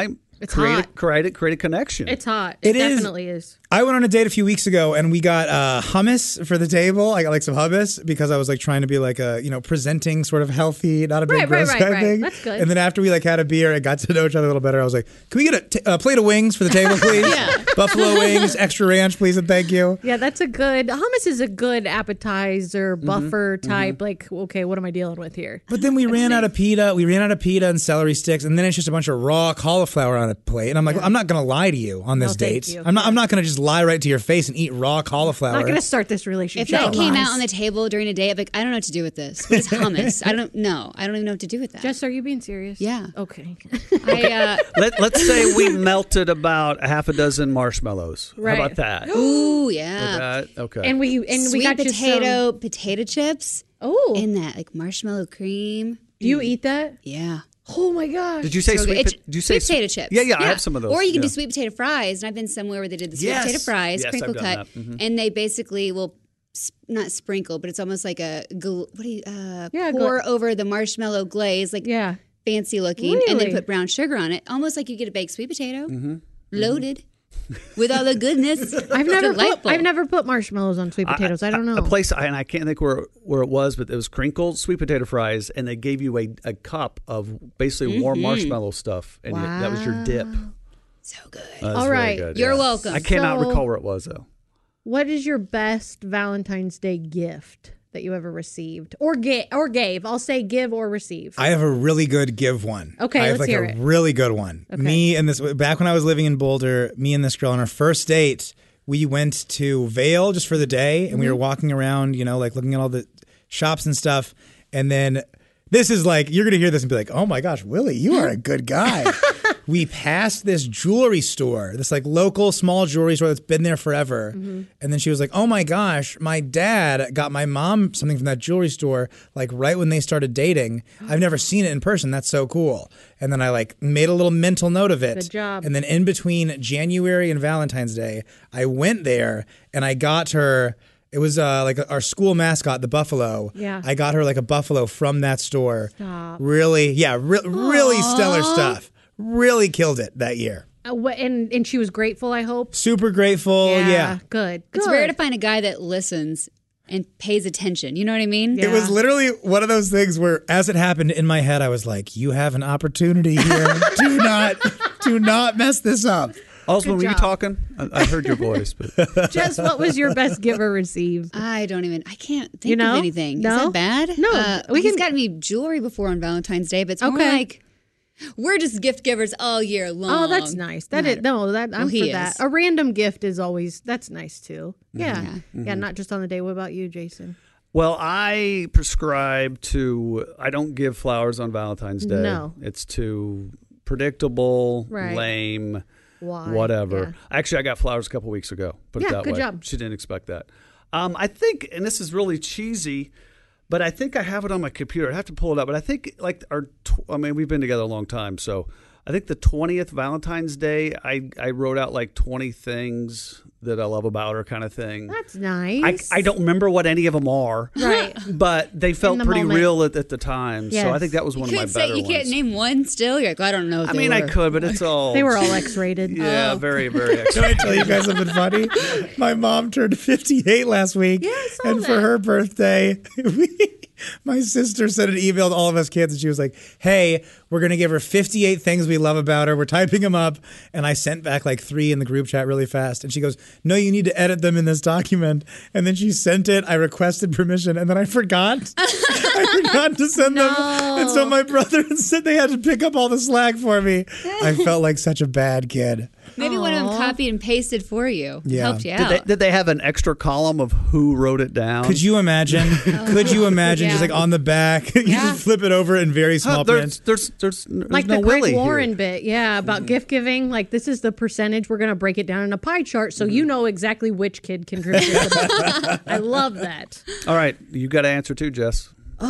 It's create hot. A, create, a, create a connection. It's hot. It, It is- definitely is. I went on a date a few weeks ago and we got uh, hummus for the table. I got like some hummus because I was like trying to be like a, you know, presenting sort of healthy, not a big Right, gross right, guy right, right. thing. That's good. And then after we like had a beer and got to know each other a little better, I was like, can we get a, t- a plate of wings for the table, please? Yeah. Buffalo wings, extra ranch, please, and thank you. Yeah, that's a good hummus is a good appetizer buffer type. Like, okay, what am I dealing with here? But then we ran out of pita. We ran out of pita and celery sticks, and then it's just a bunch of raw cauliflower on a plate. And I'm like, I'm not going to lie to you on this No, thank date. you. I'm not. I'm not going to just lie right to your face and eat raw cauliflower. I'm not going to start this relationship. If that with came lies. out on the table during a date, I'd be like, I don't know what to do with this. What is hummus? I don't know. I don't even know what to do with that. Jess, are you being serious? Yeah. Okay. I, uh, Let, let's say we melted about a half a dozen marshmallows. Right. How about that? Ooh, Would yeah. that- okay. And we and we Sweet got you potato some- potato chips. Oh, in that like marshmallow cream. Do you eat that? Yeah. Oh my gosh. Did you say So sweet? good. po- It's Did you say sweet potato sweet- chips? Yeah, yeah, I have some of those. Or you can yeah. do sweet potato fries, and I've been somewhere where they did the sweet Yes. potato fries, Yes, crinkle I've done cut, that. Mhm. and they basically will sp- not sprinkle, but it's almost like a gl- what do you uh, Yeah, pour gla- over the marshmallow glaze, like yeah, fancy looking, and then Really? put brown sugar on it, almost like you get a baked sweet potato, Mm-hmm. loaded with all the goodness. I've never put, Delightful. I've never put marshmallows on sweet potatoes. I, don't know. A place, and I can't think where where it was, but it was crinkled sweet potato fries, and they gave you a, a cup of basically warm Mhm. marshmallow stuff, and you, that was your dip. So good. That was All really right. good, You're yeah. welcome. I cannot So- recall where it was though. What is your best Valentine's Day gift that you ever received or ga- or gave? I'll say give or receive. I have a really good give one. Okay, I have let's like hear a it. really good one. Okay. Me and this back when I was living in Boulder, me and this girl on our first date, we went to Vail just for the day, and we Mm-hmm. were walking around, you know, like looking at all the shops and stuff. And then this is like you're gonna hear this and be like, "Oh my gosh, Willie, you are a good guy." We passed this jewelry store, this like local small jewelry store that's been there forever. Mm-hmm. And then she was like, "Oh my gosh, my dad got my mom something from that jewelry store like right when they started dating. I've never seen it in person. That's so cool." And then I like made a little mental note of it. Good job. And then in between January and Valentine's Day, I went there and I got her it was uh, like our school mascot, the buffalo. Yeah. I got her like a buffalo from that store. Stop. Really, yeah, re- really Aw. stellar stuff. Really killed it that year. Uh, wh- and and she was grateful, I hope. Super grateful. Yeah. Good. It's good. rare to find a guy that listens and pays attention. You know what I mean? It was literally one of those things where, as it happened in my head, I was like, "You have an opportunity here. do not, do not mess this up." Osmond, Good were you job. talking? I, I heard your voice, but Jess, what was your best giver receive? I don't even. I can't think You know? of anything. No? Is that bad? No. Uh, We he's can- gotten me jewelry before on Valentine's Day, but it's more Okay. like we're just gift givers all year long. Oh, that's nice. That is no, that I'm Well, he for that. is. A random gift is always that's nice too. Yeah. Yeah. Yeah, not just on the day. What about you, Jason? well, I prescribe to. I don't give flowers on Valentine's Day. No. It's too predictable, Right. lame, Why? whatever. Actually, I got flowers a couple weeks ago. Put Yeah, it that good way. job. She didn't expect that. Um, I think, and this is really cheesy, but I think I have it on my computer. I have to pull it up, but I think like our. Tw- I mean, we've been together a long time, so I think the twentieth Valentine's Day, I I wrote out like twenty things that I love about her, kind of thing. That's nice. I, I don't remember what any of them are, Right. but they felt the pretty moment. real at, at the time. So I Yes. think that was one You of my can't say better you can't ones. name one. Still, you're like, I don't know. What I they mean, I were. could, but it's all They were all X-rated. yeah, Oh. very very. Can I tell you guys something funny? My mom turned fifty-eight last week. Yeah, I saw and for that. her birthday, we, my sister sent an email to all of us kids, and she was like, "Hey, we're going to give her fifty-eight things we love about her. We're typing them up." And I sent back like three in the group chat really fast. And she goes, "No, you need to edit them in this document." And then she sent it. I requested permission, and then I forgot. I forgot to send them. And so my brother said they had to pick up all the slack for me. I felt like such a bad kid. Maybe one of them copied and pasted for you. Yeah. Helped you Did out. they, did they have an extra column of who wrote it down? Could you imagine? Could you imagine just Yeah. like on the back, you Yeah. just flip it over in very small Huh, print? there's, there's, there's, there's Like no the Greg Willie Warren here. bit, yeah, about gift giving. Like this is the percentage. We're going to break it down in a pie chart, so you know exactly which kid contributed. the most. I love that. All right, you got to answer too, Jess.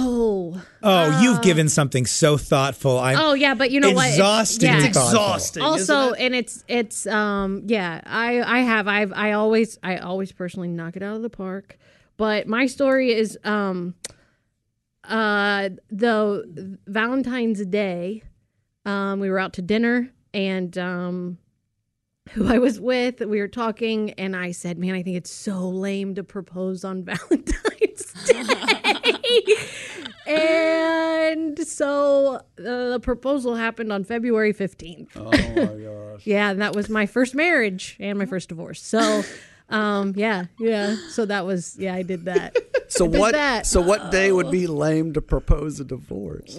Oh, Oh, you've given something so thoughtful. I'm oh yeah, but you know what? It- exhaustingly yeah. thoughtful. Exhausting. Also, and it's it's um yeah, I I have I've I always I always personally knock it out of the park. But my story is um uh the Valentine's Day, um we were out to dinner and um, who I was with, we were talking, and I said, man, I think it's so lame to propose on Valentine's Day. And so uh, the proposal happened on February fifteenth. Oh, my gosh. Yeah, and that was my first marriage and my first divorce. So, um, yeah, yeah. So that was, yeah, I did that. So I did what? that. So what day would be lame to propose a divorce?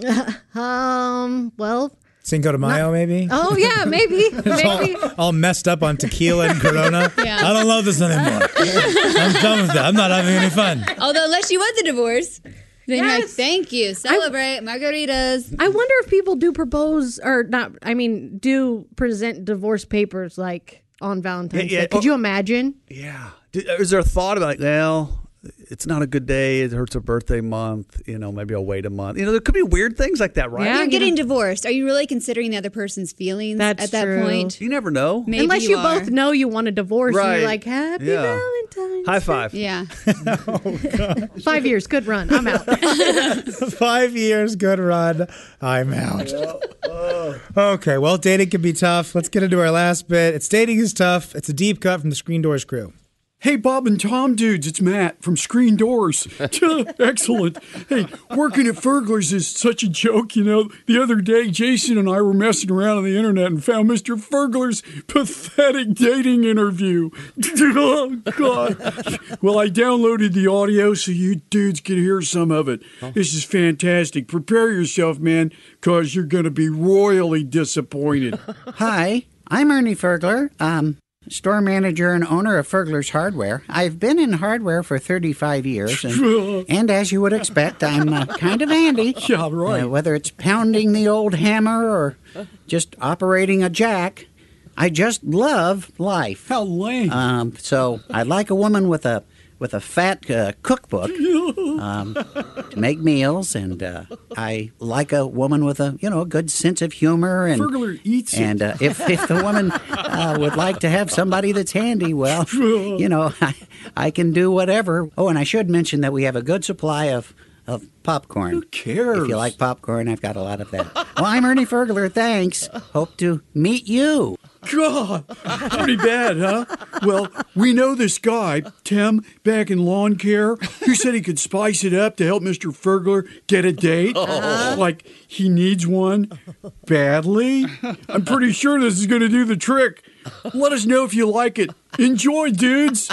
um, well, Cinco de Mayo, maybe? oh, yeah, maybe. It's all, maybe. all messed up on tequila and Corona. Yeah. I don't love this anymore. I'm done with that. I'm not having any fun. Although, unless you want the divorce, then you're like, Yes. thank you, celebrate, margaritas. I wonder if people do propose or not. I mean, do present divorce papers like on Valentine's Yeah, yeah. Day. Could Oh. you imagine? Yeah. Did, is there a thought about like, well, it's not a good day. It hurts a birthday month. You know, maybe I'll wait a month. You know, there could be weird things like that, right? You're getting divorced. Are you really considering the other person's feelings That's at that true. point? You never know. Maybe Unless you, you, are. both know you want a divorce, and Right. you're like, happy Yeah. Valentine's. High five. Yeah. Five years, good run. I'm out. Five years, good run. I'm out. Okay, well, dating can be tough. Let's get into our last bit. It's Dating is Tough. It's a deep cut from the Screen Doors crew. Hey, Bob and Tom dudes, it's Matt from Screen Doors. Excellent. Hey, working at Ferglers is such a joke, you know. The other day, Jason and I were messing around on the internet and found Mister Fergler's pathetic dating interview. Oh, God. Well, I downloaded the audio so you dudes can hear some of it. This is fantastic. Prepare yourself, man, because you're going to be royally disappointed. Hi, I'm Ernie Fergler, um, store manager and owner of Fergler's Hardware. I've been in hardware for thirty-five years, and, and as you would expect, I'm uh, kind of handy. Yeah, right. Uh, whether it's pounding the old hammer or just operating a jack, I just love life. How lame. Um, so I like a woman with a with a fat uh, cookbook um, to make meals, and uh, I like a woman with a you know a good sense of humor. And Fergler eats it. and uh, if if the woman uh, would like to have somebody that's handy, well, you know, I, I can do whatever. Oh, and I should mention that we have a good supply of. Of popcorn. Who cares? If you like popcorn, I've got a lot of that. Well, I'm Ernie Fergler. Thanks. Hope to meet you. God, pretty bad, huh? Well, we know this guy, Tim, back in lawn care, who said he could spice it up to help Mister Fergler get a date. Uh-huh. Like he needs one badly. I'm pretty sure this is going to do the trick. Let us know if you like it. Enjoy, dudes.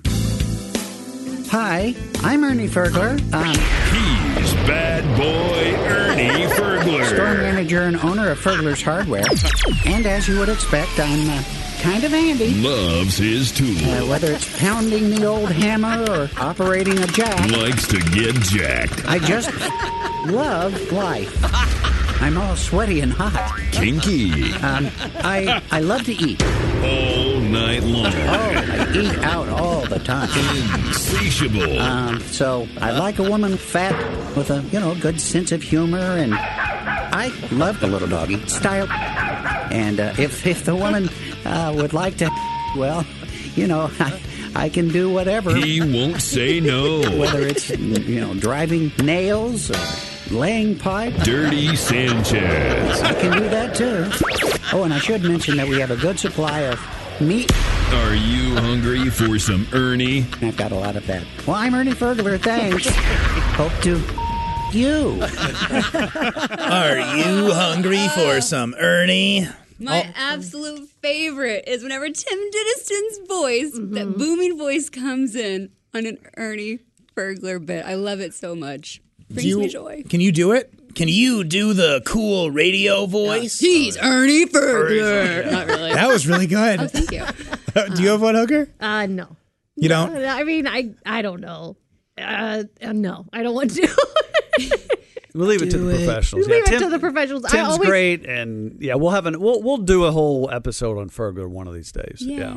Hi, I'm Ernie Fergler. Um, He's bad boy Ernie Fergler. Store manager and owner of Fergler's Hardware. And as you would expect, I'm uh, kind of handy. Loves his tools. Uh, whether it's pounding the old hammer or operating a jack. Likes to get jacked. I just love life. I'm all sweaty and hot. Kinky. Um, I I love to eat. All night long. Oh, I eat out all the time. Insatiable. Um, so I like a woman fat with a you know good sense of humor, and I love the little doggy style. And uh, if if the woman uh, would like to, well, you know, I, I can do whatever. He won't say no. Whether it's you know driving nails or laying pipe. Dirty Sanchez. I can do that too. Oh, and I should mention that we have a good supply of meat. Are you hungry for some Ernie? I've got a lot of that. Well, I'm Ernie Fergler. Thanks. Hope to you. Are you hungry for some Ernie? My absolute favorite is whenever Tim Denniston's voice, that booming voice, comes in on an Ernie Fergler bit. I love it so much. Brings you, me joy. Can you do it? Can you do the cool radio voice? He's Ernie Fergler. Not really. That was really good. Oh, thank you. Do you have one, Hooker? Uh, no. You don't? I mean, I I don't know. Uh, uh, no, I don't want to. We'll leave it to Do the it. professionals. Leave yeah, it to the professionals. I Tim's always- great, and yeah, we'll have an we'll we'll do a whole episode on Fergler one of these days. Yay. Yeah.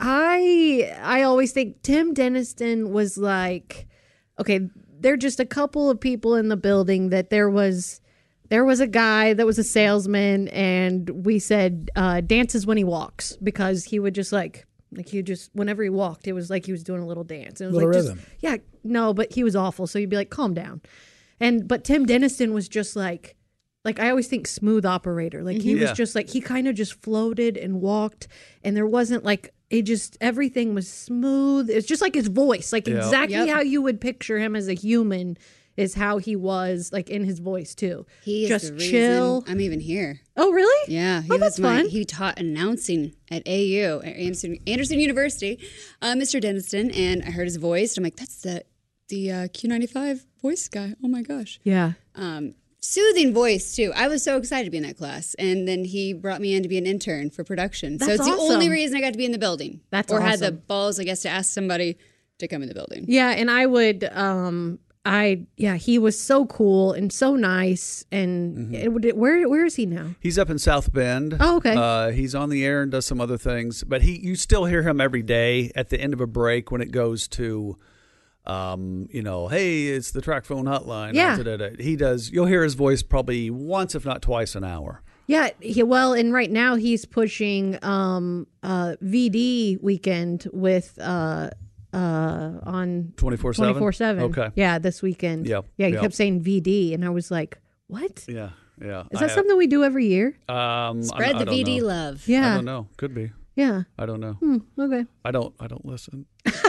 I I always think Tim Denniston was like, okay, there are just a couple of people in the building that there was there was a guy that was a salesman, and we said uh, dances when he walks, because he would just like like he would just whenever he walked, it was like he was doing a little dance. And it was Little like rhythm. Just, yeah, no, but he was awful. So you'd be like, calm down. And but Tim Denniston was just like like I always think smooth operator. Like he Mhm. was Yeah. just like he kind of just floated and walked, and there wasn't like it just everything was smooth. It's just like his voice, like Yeah. exactly Yep. how you would picture him as a human is how he was like in his voice too. He is just the reason chill. I'm even here. Oh really? Yeah, he Oh, was that's my, fun. He taught announcing at A U, at Anderson, Anderson University, uh, Mister Denniston, and I heard his voice. And I'm like, that's the the uh, Q ninety-five voice guy. Oh my gosh. Yeah. Um, soothing voice too. I was so excited to be in that class, and then he brought me in to be an intern for production. so That's it's the awesome. only reason I got to be in the building, That's or had the awesome. balls, I guess, to ask somebody to come in the building. Yeah, and I would um I yeah, he was so cool and so nice and it would where where is he now? He's up in South Bend. Oh, okay. Uh, he's on the air and does some other things, but he you still hear him every day at the end of a break when it goes to, um, you know, hey, it's the track phone hotline. Yeah. Da-da-da. He does. You'll hear his voice probably once, if not twice, an hour. Yeah, he, well, and right now he's pushing um uh V D weekend with uh uh on twenty-four seven? twenty-four seven. Okay. Yeah, this weekend. Yep, Yeah, he yep. kept saying V D and I was like, "What? Yeah, yeah. Is I that something we do every year?" have- Um, Spread I, the I don't V D know. love. Yeah. I don't know. Could be. Yeah. I don't know. Hmm, okay. I don't. I don't listen.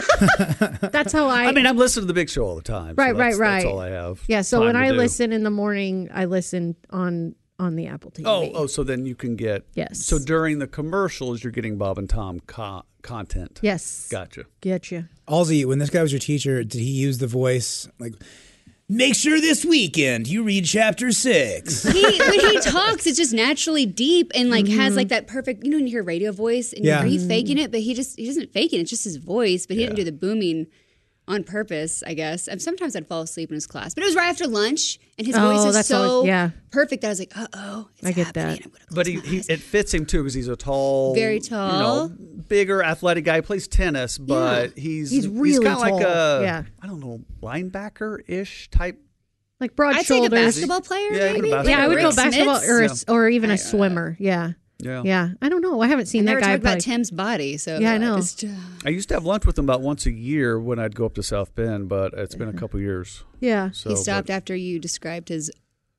That's how I I mean, I'm listening to the Big Show all the time. so Right, right, that's, right. That's all I have. Yeah, so time when to I do. listen in the morning, I listen on on the Apple T V. Oh, oh, so then you can get. Yes. So during the commercials, you're getting Bob and Tom co- content. Yes. Gotcha. Get you. Halsey, when this guy was your teacher, did he use the voice like, make sure this weekend you read chapter six? He, when he talks, it's just naturally deep and like has like that perfect. You know, when you hear radio voice and Yeah. you're he faking it, but he just he doesn't fake it. It's just his voice, but he didn't do the booming on purpose, I guess. And sometimes I'd fall asleep in his class, but it was right after lunch, and his Oh, voice is that's so always- yeah. perfect that I was like, uh oh, I get that. But he, he it fits him too because he's a tall, Very you tall. know, bigger, athletic guy. He plays tennis, but he's He's really kind of like tall. a Yeah. I don't know linebacker ish type. Like broad I'd take a shoulders. basketball player, Yeah, maybe. a basketball Yeah, I would player. go basketball Smits? or a Yeah. s or even a swimmer. Yeah. Yeah. Yeah. I don't know. I haven't seen I that never guy talked about play. Tim's body, so Yeah, I know. just, uh, I used to have lunch with him about once a year when I'd go up to South Bend, but it's been a couple years. Yeah. So, he stopped but- after you described his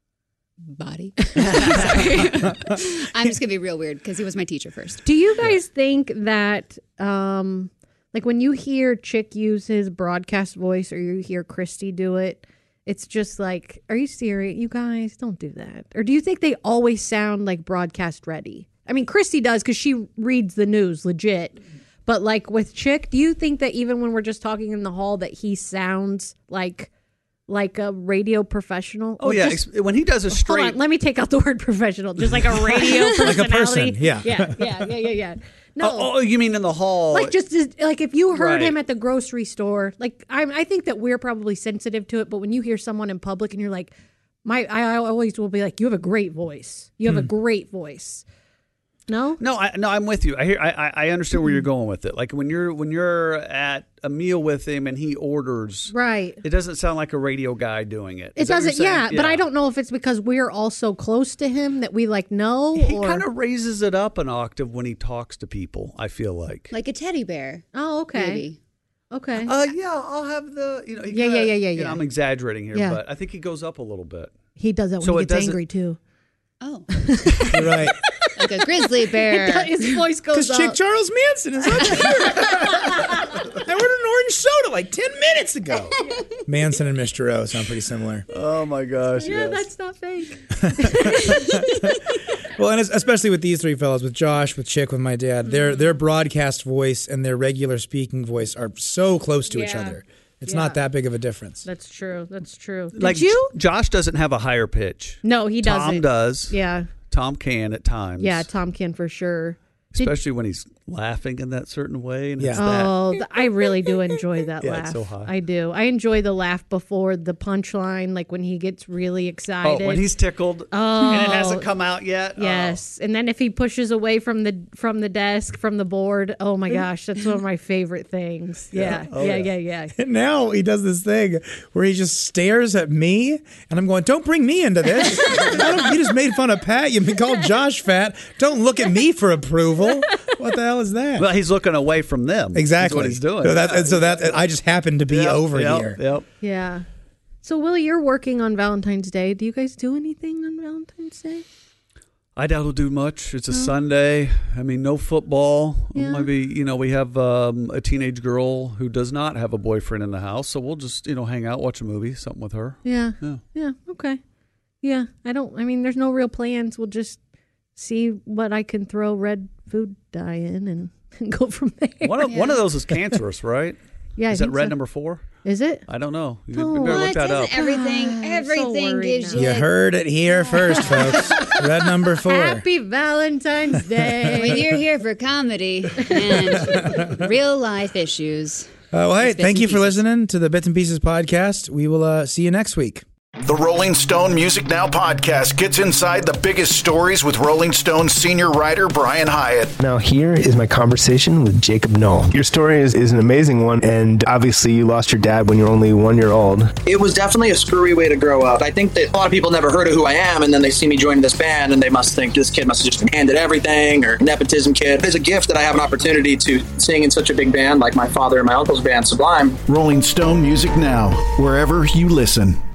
body. Sorry. I'm just gonna be real weird because he was my teacher first. Do you guys think that, um, like when you hear Chick use his broadcast voice or you hear Christy do it, it's just like, are you serious? You guys don't do that. Or do you think they always sound like broadcast ready? I mean, Christy does because she reads the news legit. But like with Chick, do you think that even when we're just talking in the hall that he sounds like like a radio professional? Oh Or yeah, just- ex- when he does a Hold straight. on, let me take out the word professional. Just like a radio Like a personality. person, yeah. Yeah, yeah, yeah, yeah, yeah. No. Oh, oh, you mean in the hall? Like just as, like if you heard Right. him at the grocery store, like I, I think that we're probably sensitive to it. But when you hear someone in public and you're like, my, I always will be like, you have a great voice. You have a great voice. No, No, I, no, I'm with you. I hear, I, I- I understand where you're going with it. Like when you're when you're at a meal with him and he orders, right? it doesn't sound like a radio guy doing it. It Is that what you're doesn't. Yeah, saying? but I don't know if it's because we're all so close to him that we like know. He or... kind of raises it up an octave when he talks to people. I feel like. Like a teddy bear. Oh, okay. Maybe. Okay. Uh, yeah, I'll have the. You know, he Yeah, kinda- yeah, yeah, yeah, you know, yeah. I'm exaggerating here, Yeah. but I think he goes up a little bit. He does that when So he it gets doesn't- angry too. Oh, You're right. like a grizzly bear. His voice goes Because up. Chick Charles Manson is up here. I ordered an orange soda like ten minutes ago. Manson and Mister O sound pretty similar. Oh my gosh! Yeah, yes. that's not fake. Well, and es- especially with these three fellows, with Josh, with Chick, with my dad, their their broadcast voice and their regular speaking voice are so close to each Yeah. other. It's Yeah. not that big of a difference. That's true. That's true. Did like you? J- Josh doesn't have a higher pitch. No, he doesn't. Tom does. Yeah. Tom can at times. Yeah, Tom can for sure. Did- especially when he's laughing in that certain way. And Yeah. it's that. Oh, th- I really do enjoy that Yeah, laugh. it's so hot. I do. I enjoy the laugh before the punchline, like when he gets really excited. Oh, when he's tickled Oh. and it hasn't come out yet. Yes, and then if he pushes away from the from the desk, from the board, oh my gosh, that's one of my favorite things. Yeah, Oh, yeah, yeah. yeah, yeah. And now he does this thing where he just stares at me, and I'm going, "Don't bring me into this. I don't- you just made fun of Pat. You called Josh fat. Don't look at me for approval. What the hell is that?" Well, he's looking away from them. Exactly That's what he's doing. So that, and so that I just happened to be Yep, over yep, here. Yep. Yeah. So, Willie, you're working on Valentine's Day. Do you guys do anything on Valentine's Day? I doubt we'll do much. It's a No. Sunday. I mean, no football. Yeah. Maybe, you know, we have um, a teenage girl who does not have a boyfriend in the house, so we'll just, you know, hang out, watch a movie, something with her. Yeah. Yeah. Yeah. Okay. Yeah. I don't, I mean, there's no real plans. We'll just see what I can throw red food dye in and, and go from there. One of, one of those is cancerous, right? Yeah, I Is that think red so. number four? Is it? I don't know. You, Oh. you better look What? that up. Isn't everything, everything gives you. You heard it here first, folks. Red number four. Happy Valentine's Day. When you're here for comedy and real life issues. Uh, well, hey, It's Bits thank and you for Pieces. listening to the Bits and Pieces podcast. We will uh, see you next week. The Rolling Stone Music Now podcast gets inside the biggest stories with Rolling Stone senior writer Brian Hyatt. Now, here is my conversation with Jacob Knoll. Your story is, is an amazing one, and obviously you lost your dad when you were only one year old. It was definitely a screwy way to grow up. I think that a lot of people never heard of who I am, and then they see me joining this band, and they must think this kid must have just been handed everything, or nepotism kid. It's a gift that I have an opportunity to sing in such a big band like my father and my uncle's band, Sublime. Rolling Stone Music Now, wherever you listen.